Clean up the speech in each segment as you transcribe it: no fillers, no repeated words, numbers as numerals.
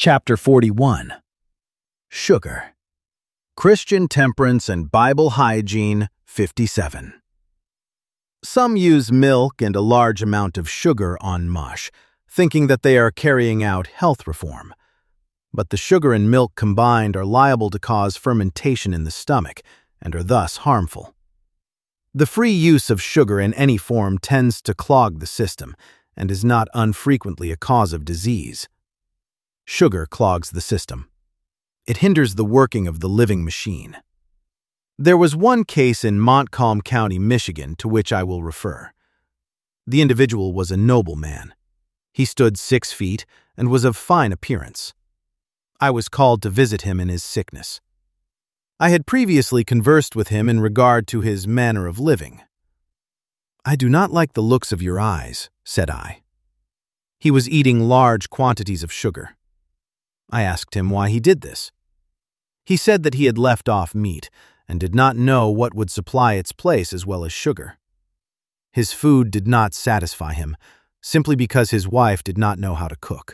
Chapter 41. Sugar. Christian Temperance and Bible Hygiene 57. Some use milk and a large amount of sugar on mush, thinking that they are carrying out health reform. But the sugar and milk combined are liable to cause fermentation in the stomach and are thus harmful. The free use of sugar in any form tends to clog the system and is not unfrequently a cause of disease. Sugar clogs the system. It hinders the working of the living machine. There was one case in Montcalm County, Michigan, to which I will refer. The individual was a noble man. He stood 6 feet and was of fine appearance. I was called to visit him in his sickness. I had previously conversed with him in regard to his manner of living. "I do not like the looks of your eyes," said I. He was eating large quantities of sugar. I asked him why he did this. He said that he had left off meat and did not know what would supply its place as well as sugar. His food did not satisfy him, simply because his wife did not know how to cook.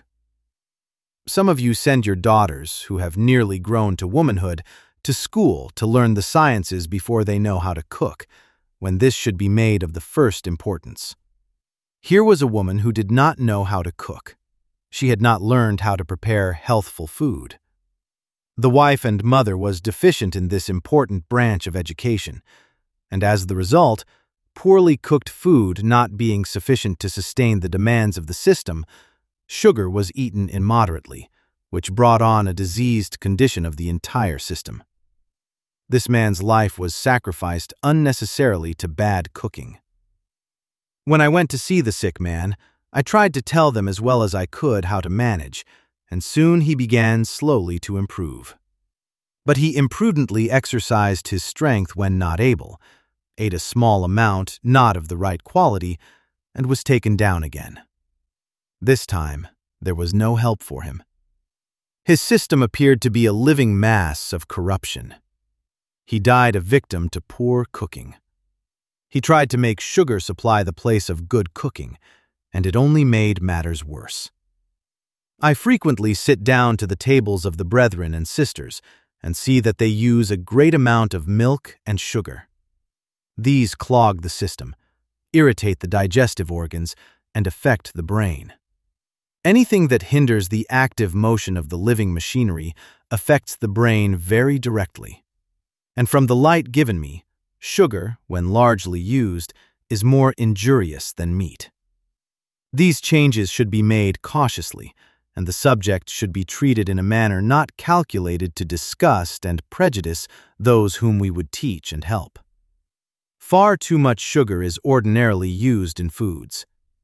Some of you send your daughters, who have nearly grown to womanhood, to school to learn the sciences before they know how to cook, when this should be made of the first importance. Here was a woman who did not know how to cook. She had not learned how to prepare healthful food. The wife and mother was deficient in this important branch of education, and as the result, poorly cooked food not being sufficient to sustain the demands of the system, sugar was eaten immoderately, which brought on a diseased condition of the entire system. This man's life was sacrificed unnecessarily to bad cooking. When I went to see the sick man, I tried to tell them as well as I could how to manage, and soon he began slowly to improve. But he imprudently exercised his strength when not able, ate a small amount not of the right quality, and was taken down again. This time, there was no help for him. His system appeared to be a living mass of corruption. He died a victim to poor cooking. He tried to make sugar supply the place of good cooking, and it only made matters worse. I frequently sit down to the tables of the brethren and sisters and see that they use a great amount of milk and sugar. These clog the system, irritate the digestive organs, and affect the brain. Anything that hinders the active motion of the living machinery affects the brain very directly. And from the light given me, sugar, when largely used, is more injurious than meat. These changes should be made cautiously, and the subject should be treated in a manner not calculated to disgust and prejudice those whom we would teach and help. Far too much sugar is ordinarily used in foods.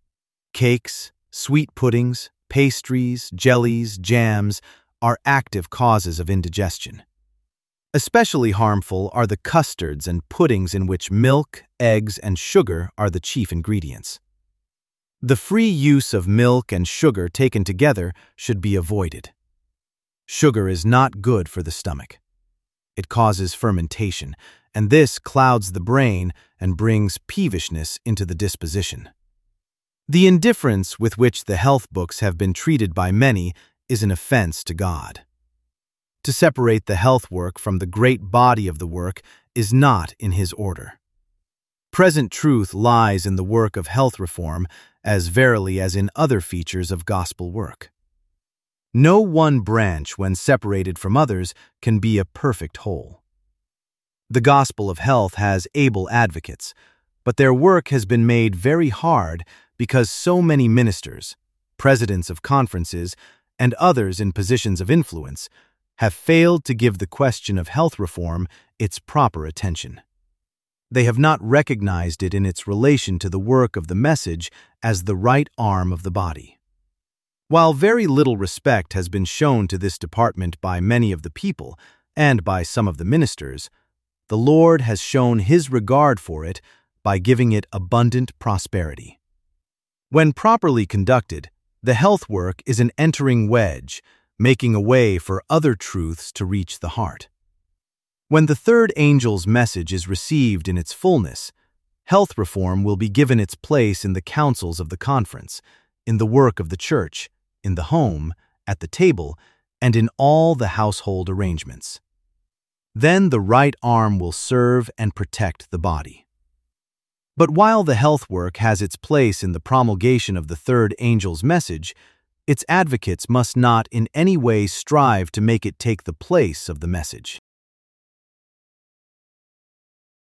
Cakes, sweet puddings, pastries, jellies, jams are active causes of indigestion. Especially harmful are the custards and puddings in which milk, eggs, and sugar are the chief ingredients. The free use of milk and sugar taken together should be avoided. Sugar is not good for the stomach. It causes fermentation, and this clouds the brain and brings peevishness into the disposition. The indifference with which the health books have been treated by many is an offense to God. To separate the health work from the great body of the work is not in His order. Present truth lies in the work of health reform as verily as in other features of gospel work. No one branch, when separated from others, can be a perfect whole. The gospel of health has able advocates, but their work has been made very hard because so many ministers, presidents of conferences, and others in positions of influence have failed to give the question of health reform its proper attention. They have not recognized it in its relation to the work of the message as the right arm of the body. While very little respect has been shown to this department by many of the people and by some of the ministers, the Lord has shown His regard for it by giving it abundant prosperity. When properly conducted, the health work is an entering wedge, making a way for other truths to reach the heart. When the third angel's message is received in its fullness, health reform will be given its place in the councils of the conference, in the work of the church, in the home, at the table, and in all the household arrangements. Then the right arm will serve and protect the body. But while the health work has its place in the promulgation of the third angel's message, its advocates must not in any way strive to make it take the place of the message.